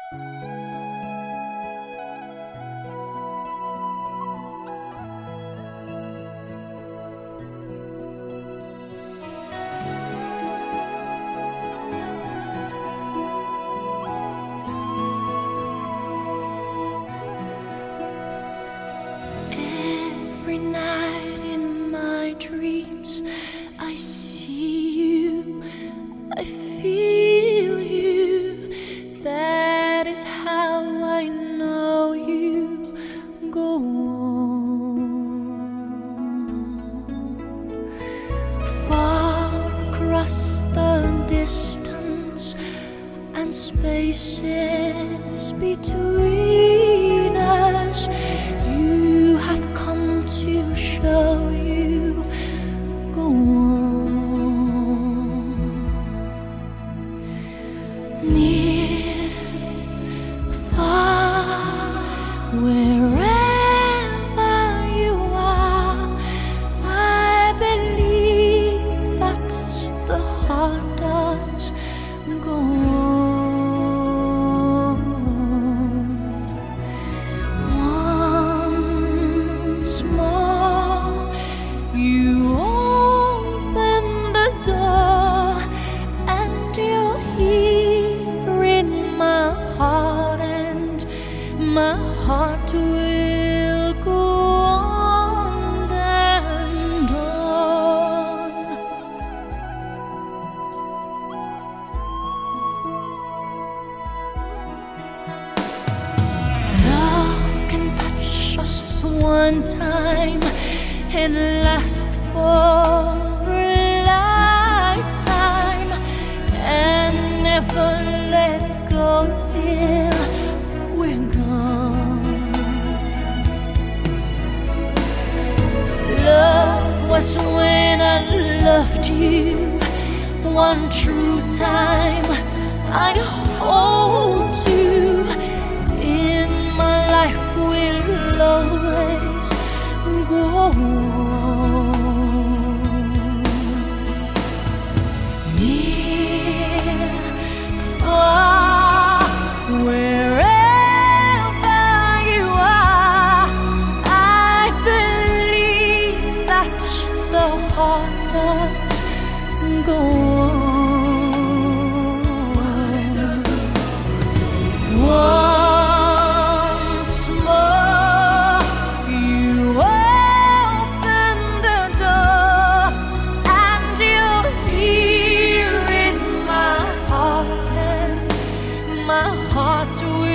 Every night in my dreams, I see you, I feel you. That is how I know you. Go on. Far across the distance and spaces between us, you have come to show you. Go on. Near, far, wherever you are, I believe that the heart does. Go on. Once more, you open the door, and you're here in my heart, and my heart will go on and on. Love can touch us one time and last for a lifetime, and never let go till we're gone. Love was when I loved you one true time. I hold you in my life, will always go on. Near, far, wherever you are, I believe that the heart does go on. Once more, you open the door, and you're here in my heart, and my heart will